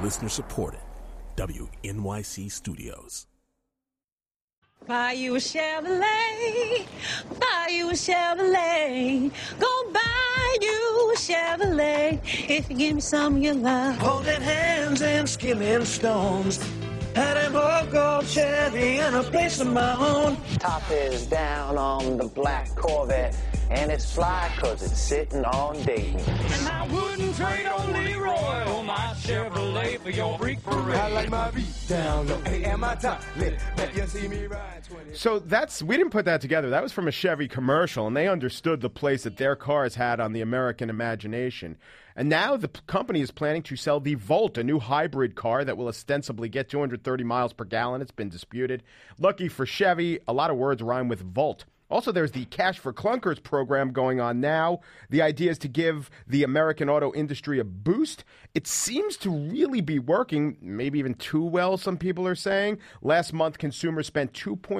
Listener supported. WNYC Studios. Buy you a Chevrolet, buy you a Chevrolet, go buy you a Chevrolet, if you give me some of your love. Holding hands and skimming stones, had an old gold Chevy and a place of my own. Top is down on the black Corvette, and it's fly 'cause it's sitting on Dayton. And I wouldn't trade on Leroy or my Chevrolet for your freak parade. I like my beat down low, hey, and my top lit. Let you see me ride 20. So we didn't put that together. That was from a Chevy commercial, and they understood the place that their cars had on the American imagination. And now the company is planning to sell the Volt, a new hybrid car that will ostensibly get 230 miles per gallon. It's been disputed. Lucky for Chevy, a lot of words rhyme with Volt. Also, there's the Cash for Clunkers program going on now. The idea is to give the American auto industry a boost. It seems to really be working, maybe even too well, some people are saying. Last month, consumers spent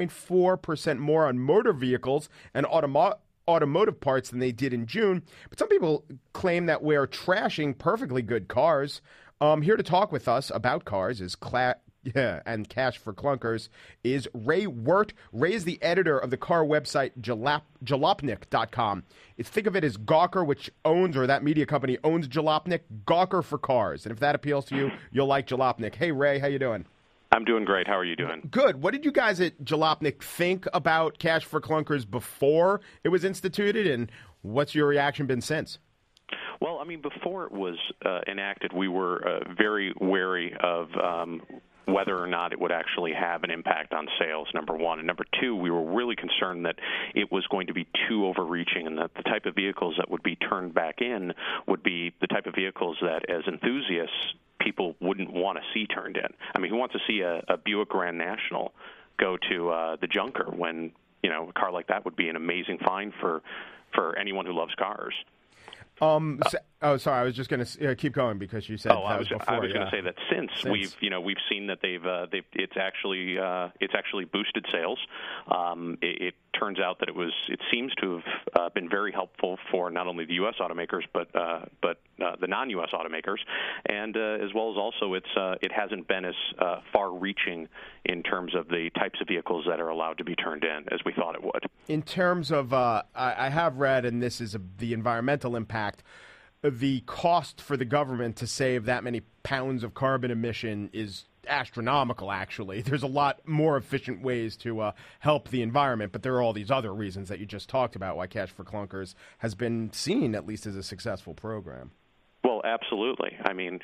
2.4% more on motor vehicles and automotive parts than they did in June. But some people claim that we're trashing perfectly good cars. Here to talk with us about cars is and Cash for Clunkers is Ray Wirt. Ray is the editor of the car website Jalopnik.com. Think of it as Gawker, which owns, or that media company owns Jalopnik, Gawker for cars. And if that appeals to you, you'll like Jalopnik. Hey, Ray, how you doing? I'm doing great. How are you doing? Good. What did you guys at Jalopnik think about Cash for Clunkers before it was instituted, and what's your reaction been since? Well, I mean, before it was enacted, we were very wary of whether or not it would actually have an impact on sales, number one. And number two, we were really concerned that it was going to be too overreaching and that the type of vehicles that would be turned back in would be the type of vehicles that, as enthusiasts, people wouldn't want to see turned in. I mean, who wants to see a Buick Grand National go to the junker when, a car like that would be an amazing find for anyone who loves cars? Sorry, I was just going to keep going because you said I was before. I was going to say that since we've seen that it's actually boosted sales. It turns out that it seems to have been very helpful for not only the U.S. automakers but the non-U.S. automakers, and as well as also it hasn't been as far-reaching in terms of the types of vehicles that are allowed to be turned in as we thought it would. In terms of, I have read, and this is the environmental impact. The cost for the government to save that many pounds of carbon emission is astronomical, actually. There's a lot more efficient ways to help the environment, but there are all these other reasons that you just talked about why Cash for Clunkers has been seen, at least, as a successful program. Well, absolutely. I mean,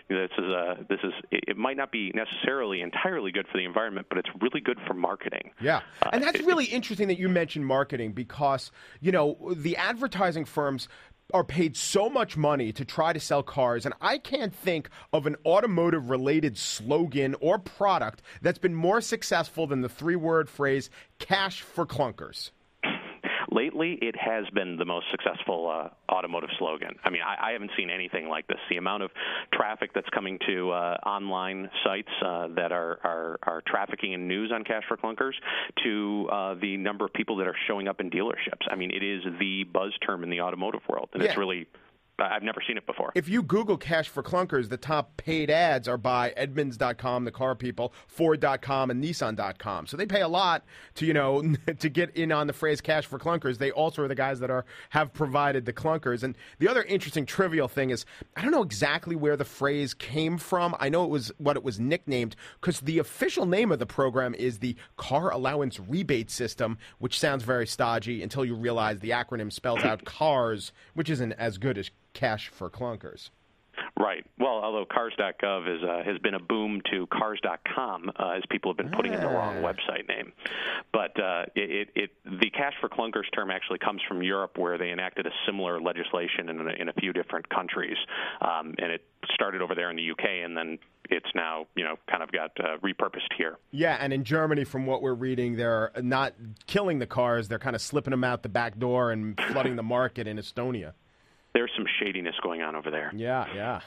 it might not be necessarily entirely good for the environment, but it's really good for marketing. Yeah. And that's really interesting that you mentioned marketing because, the advertising firms are paid so much money to try to sell cars, and I can't think of an automotive-related slogan or product that's been more successful than the three-word phrase, Cash for Clunkers. Lately, it has been the most successful automotive slogan. I mean, I haven't seen anything like this. The amount of traffic that's coming to online sites that are trafficking in news on Cash for Clunkers to the number of people that are showing up in dealerships. I mean, it is the buzz term in the automotive world, and It's really... I've never seen it before. If you Google Cash for Clunkers, the top paid ads are by Edmunds.com, the car people, Ford.com, and Nissan.com. So they pay a lot to, to get in on the phrase Cash for Clunkers. They also are the guys that have provided the clunkers. And the other interesting trivial thing is, I don't know exactly where the phrase came from. I know it was what it was nicknamed, because the official name of the program is the Car Allowance Rebate System, which sounds very stodgy until you realize the acronym spells out CARS, which isn't as good as Cash for Clunkers. Right. Well, although Cars.gov has been a boom to Cars.com as people have been putting in the wrong website name. But the Cash for Clunkers term actually comes from Europe, where they enacted a similar legislation in a few different countries, and it started over there in the UK, and then it's now kind of got repurposed here. Yeah, and in Germany, from what we're reading, they're not killing the cars; they're kind of slipping them out the back door and flooding the market in Estonia. There's some shadiness going on over there. Yeah.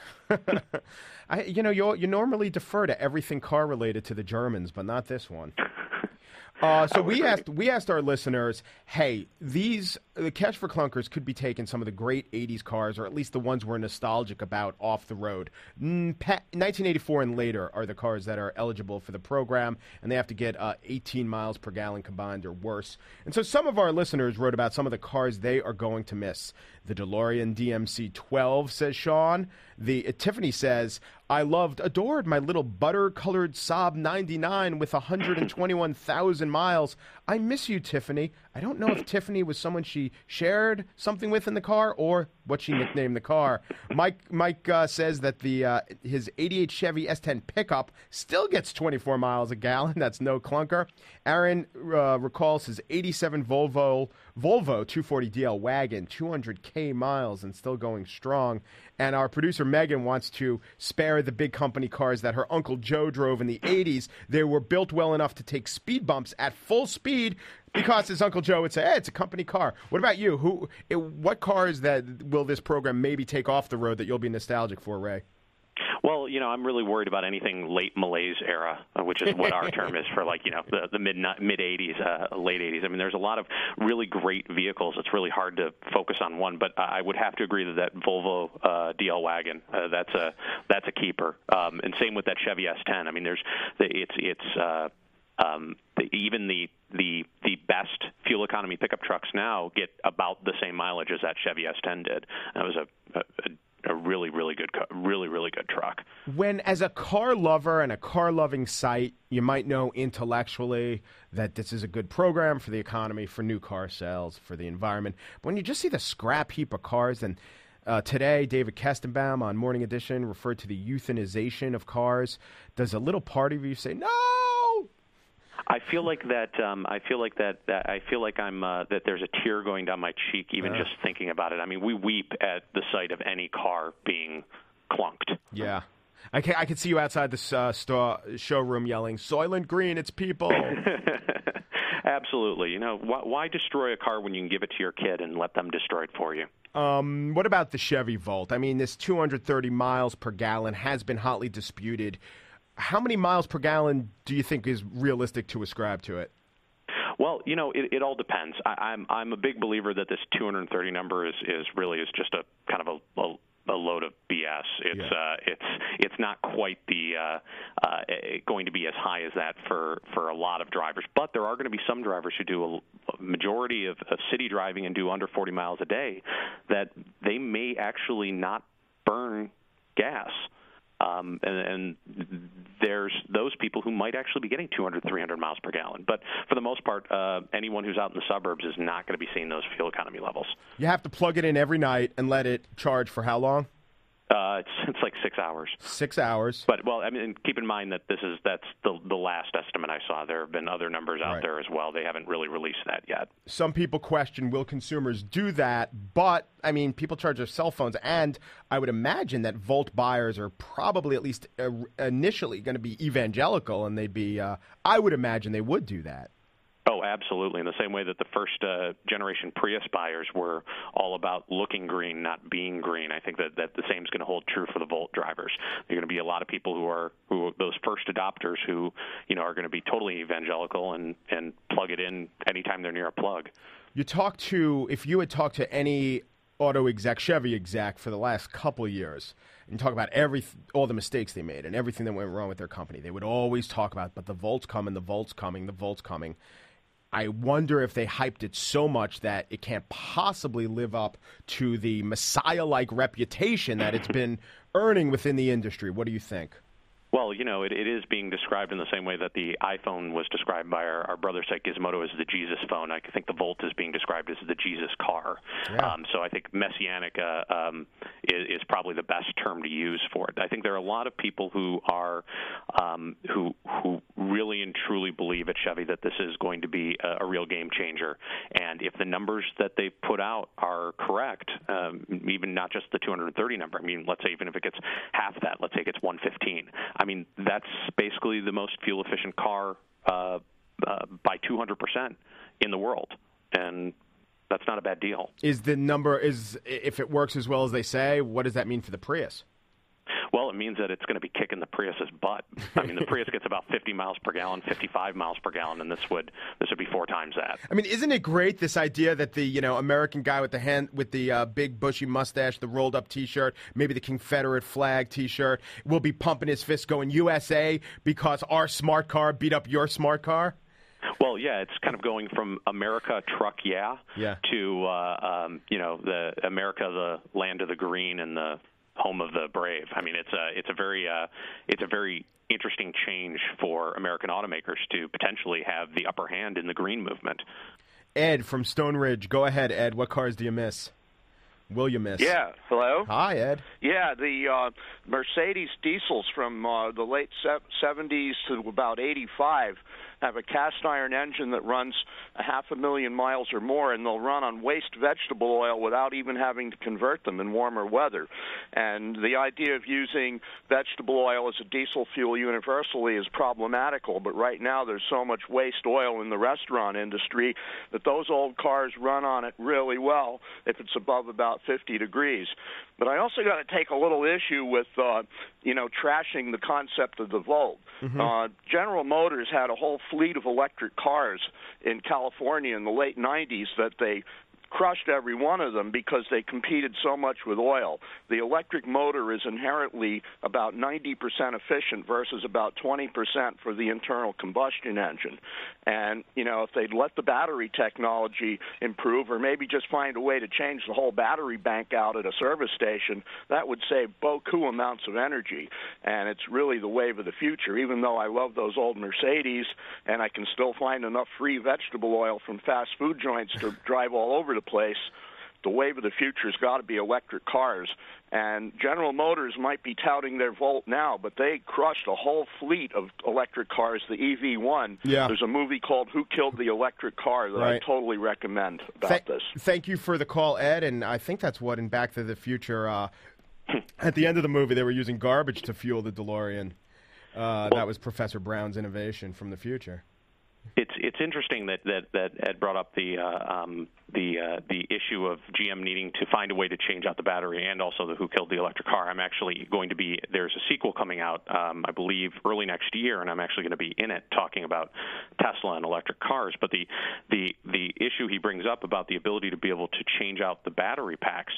You normally defer to everything car related to the Germans, but not this one. So we asked our listeners, hey, the Cash for Clunkers could be taking some of the great 80s cars, or at least the ones we're nostalgic about, off the road. 1984 and later are the cars that are eligible for the program, and they have to get 18 miles per gallon combined or worse. And so some of our listeners wrote about some of the cars they are going to miss. The DeLorean DMC-12, says Sean. Tiffany says, I adored my little butter-colored Saab 99 with 121,000 miles. I miss you, Tiffany. I don't know if Tiffany was someone she shared something with in the car or what she nicknamed the car. Mike says that his 88 Chevy S10 pickup still gets 24 miles a gallon. That's no clunker. Aaron recalls his 87 Volvo 240DL wagon, 200K miles and still going strong. And our producer Megan wants to spare the big company cars that her Uncle Joe drove in the 80s. They were built well enough to take speed bumps at full speed because his Uncle Joe would say, hey, it's a company car. What about you? What cars that will this program maybe take off the road that you'll be nostalgic for, Ray? Well, I'm really worried about anything late malaise era, which is what our term is for, the mid 80s, late 80s. I mean, there's a lot of really great vehicles. It's really hard to focus on one, but I would have to agree that Volvo DL wagon, that's a keeper. And same with that Chevy S10. I mean, even the best fuel economy pickup trucks now get about the same mileage as that Chevy S10 did. That was a really, really good truck. When, as a car lover and a car-loving site, you might know intellectually that this is a good program for the economy, for new car sales, for the environment. But when you just see the scrap heap of cars, and today David Kestenbaum on Morning Edition referred to the euthanization of cars, does a little part of you say, no? I feel like that. I feel like there's a tear going down my cheek even just thinking about it. I mean, we weep at the sight of any car being clunked. Yeah, I can see you outside the showroom yelling, "Soylent Green, it's people." Absolutely. Why destroy a car when you can give it to your kid and let them destroy it for you? What about the Chevy Volt? I mean, this 230 miles per gallon has been hotly disputed. How many miles per gallon do you think is realistic to ascribe to it? Well, it all depends. I'm a big believer that this 230 number is just a kind of a load of BS. It's not quite going to be as high as that for a lot of drivers, but there are going to be some drivers who do a majority of city driving and do under 40 miles a day that they may actually not burn gas. And there's those people who might actually be getting 200, 300 miles per gallon. But for the most part, anyone who's out in the suburbs is not going to be seeing those fuel economy levels. You have to plug it in every night and let it charge for how long? It's like 6 hours. 6 hours. But, well, I mean, keep in mind that that's the last estimate I saw. There have been other numbers out there as well. They haven't really released that yet. Some people question, will consumers do that? But, I mean, people charge their cell phones, and I would imagine that Volt buyers are probably at least initially going to be evangelical, and they'd be, I would imagine they would do that. Oh, absolutely. In the same way that the first generation Prius buyers were all about looking green, not being green. I think that the same is going to hold true for the Volt drivers. There are going to be a lot of people who are those first adopters who, are going to be totally evangelical and plug it in anytime they're near a plug. If you had talked to any auto exec, Chevy exec for the last couple of years, and talk about all the mistakes they made and everything that went wrong with their company, they would always talk about, but the Volt's coming, the Volt's coming, the Volt's coming. I wonder if they hyped it so much that it can't possibly live up to the Messiah-like reputation that it's been earning within the industry. What do you think? Well, it is being described in the same way that the iPhone was described by our brother site Gizmodo as the Jesus phone. I think the Volt is being described as the Jesus car. Yeah. So I think messianic is probably the best term to use for it. I think there are a lot of people who are who really and truly believe at Chevy that this is going to be a real game changer. And if the numbers that they put out are correct, even not just the 230 number, I mean, let's say even if it gets half that, let's say it gets 115. I mean, that's basically the most fuel-efficient car by 200% in the world, and that's not a bad deal. If it works as well as they say, what does that mean for the Prius? Well, it means that it's going to be kicking the Prius's butt. I mean, the Prius gets about 50 miles per gallon, 55 miles per gallon, and this would be 4 times that. I mean, isn't it great, this idea that the American guy with the big bushy mustache, the rolled up T-shirt, maybe the Confederate flag T-shirt, will be pumping his fist going USA because our smart car beat up your smart car? Well, yeah, it's kind of going from America truck, to the America, the land of the green and the home of the brave. I mean, it's a very interesting change for American automakers to potentially have the upper hand in the green movement. Ed from Stone Ridge, go ahead, Ed. What cars do you miss? Will you miss? Yeah, hello? Hi, Ed. Yeah, the Mercedes diesels from the late 70s to about 85 have a cast iron engine that runs 500,000 miles or more, and they'll run on waste vegetable oil without even having to convert them in warmer weather. And the idea of using vegetable oil as a diesel fuel universally is problematical, but right now there's so much waste oil in the restaurant industry that those old cars run on it really well if it's above about 50 degrees. But I also got to take a little issue with, trashing the concept of the Volt. General Motors had a whole fleet of electric cars in California in the late 90s that they crushed every one of them because they competed so much with oil. The electric motor is inherently about 90% efficient versus about 20% for the internal combustion engine. And, if they'd let the battery technology improve, or maybe just find a way to change the whole battery bank out at a service station, that would save beaucoup amounts of energy. And it's really the wave of the future. Even though I love those old Mercedes and I can still find enough free vegetable oil from fast food joints to drive all over the place, the wave of the future has got to be electric cars. And General Motors might be touting their Volt now, but they crushed a whole fleet of electric cars, the EV1. Yeah. There's a movie called Who Killed the Electric Car that I totally recommend about this. Thank you for the call, Ed, and I think that's what in Back to the Future, at the end of the movie, they were using garbage to fuel the DeLorean. That was Professor Brown's innovation from the future. It's interesting that Ed brought up the issue of GM needing to find a way to change out the battery, and also the Who Killed the Electric Car. I'm actually going to be there's a sequel coming out, I believe early next year, and I'm actually going to be in it talking about Tesla and electric cars. But the issue he brings up about the ability to be able to change out the battery packs,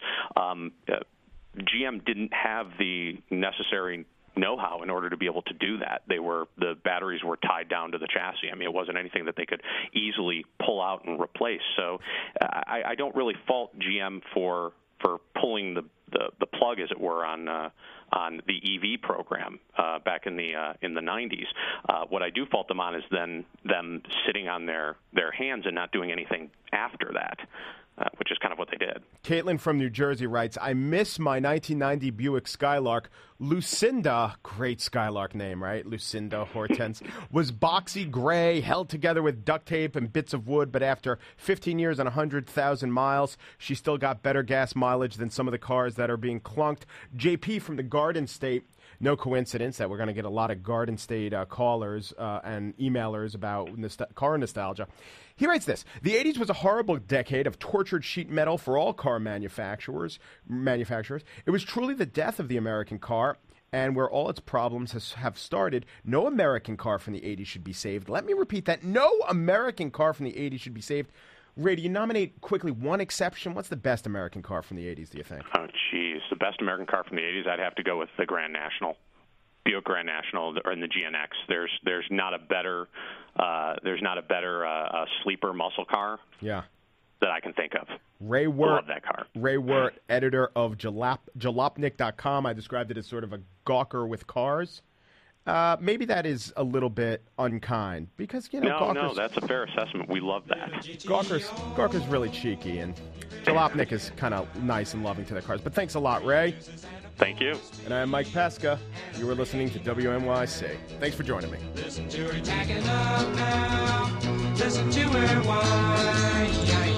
GM didn't have the necessary know-how in order to be able to do that. The batteries were tied down to the chassis. I mean, it wasn't anything that they could easily pull out and replace. So I don't really fault GM for pulling the plug, as it were, on the EV program back in the 90s. What I do fault them on is then them sitting on their hands and not doing anything after that. Which is kind of what they did. Caitlin from New Jersey writes, I miss my 1990 Buick Skylark. Lucinda, great Skylark name, right? Lucinda Hortense, was boxy gray, held together with duct tape and bits of wood, but after 15 years and 100,000 miles, she still got better gas mileage than some of the cars that are being clunked. JP from the Garden State. No coincidence that we're going to get a lot of Garden State callers and emailers about car nostalgia. He writes this. The 80s was a horrible decade of tortured sheet metal for all car manufacturers. It was truly the death of the American car, and where all its problems have started. No American car from the 80s should be saved. Let me repeat that. No American car from the 80s should be saved. Ray, do you nominate quickly one exception? What's the best American car from the 80s, do you think? Oh, geez. The best American car from the 80s, I'd have to go with the Grand National. Buick Grand National or in the GNX. There's not a better sleeper muscle car. Yeah. That I can think of. Ray Wirt, I love that car. Ray Wirt, editor of Jalopnik.com. I described it as sort of a gawker with cars. Maybe that is a little bit unkind because, No, that's a fair assessment. We love that. Gawker's really cheeky, and Jalopnik is kind of nice and loving to their cars. But thanks a lot, Ray. Thank you. And I'm Mike Pesca. You were listening to WNYC. Thanks for joining me. Listen to her tacking up now. Listen to her whine.